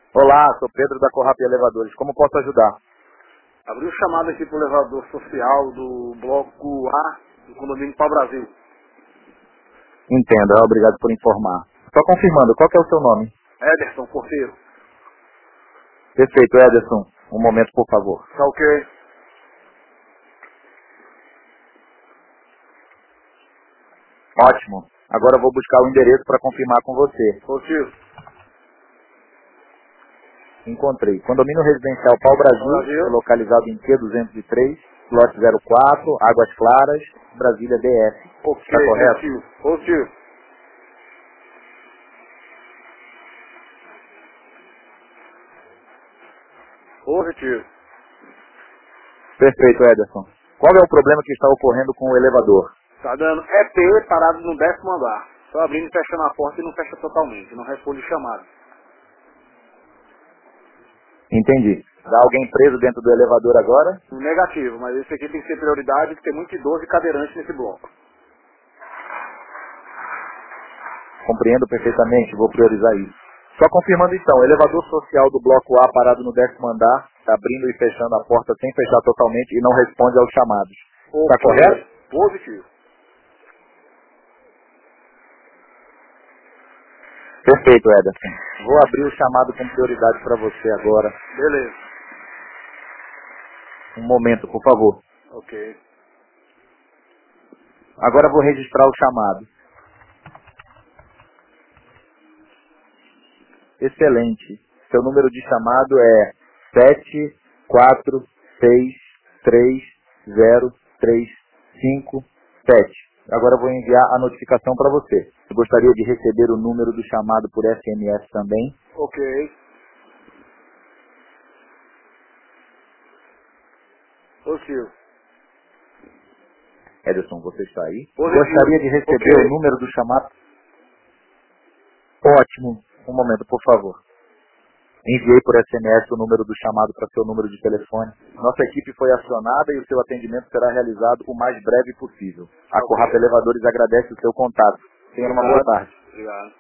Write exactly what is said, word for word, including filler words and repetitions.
Olá, sou Pedro da Corrap Elevadores. Como posso ajudar? Abriu chamada aqui pro elevador social do bloco A do condomínio Pau Brasil. Entendo, é, obrigado por informar. Só confirmando, qual que é o seu nome? Ederson, porteiro. Perfeito, Ederson. Um momento, por favor. Tá ok? Ótimo. Agora eu vou buscar o endereço para confirmar com você. Positivo. Encontrei. Condomínio Residencial Pau Pau Brasil, Brasil. é localizado em Q duzentos e três, lote zero quatro, Águas Claras, Brasília D F. Ok, Está correto? positivo. Positivo. Positivo. Perfeito, Ederson. Qual é o problema que está ocorrendo com o elevador? Tá dando E P parado no décimo andar. Só abrindo e fechando a porta e não fecha totalmente. Não responde chamada. Entendi. Há alguém preso dentro do elevador agora? Negativo, mas esse aqui tem que ser prioridade, que tem muito idoso e cadeirante nesse bloco. Compreendo perfeitamente, vou priorizar isso. Só confirmando então, o elevador social do bloco A parado no décimo andar, está abrindo e fechando a porta sem fechar totalmente e não responde aos chamados. Está Ok. correto? Positivo. Perfeito, Ederson. Vou abrir o chamado com prioridade para você agora. Beleza. Um momento, por favor. Ok. Agora vou registrar o chamado. Excelente. Seu número de chamado é sete quatro seis três zero três cinco sete. Agora eu vou enviar a notificação para você. Eu gostaria de receber o número do chamado por S M S também. Ok. Positivo. Ederson, você está aí? Positivo. Gostaria de receber Ok. o número do chamado. Ótimo. Um momento, por favor. Enviei por S M S o número do chamado para seu número de telefone. Nossa equipe foi acionada e o seu atendimento será realizado o mais breve possível. A Ok. Corrap Elevadores agradece o seu contato. Tenha uma boa Obrigado. tarde. Obrigado.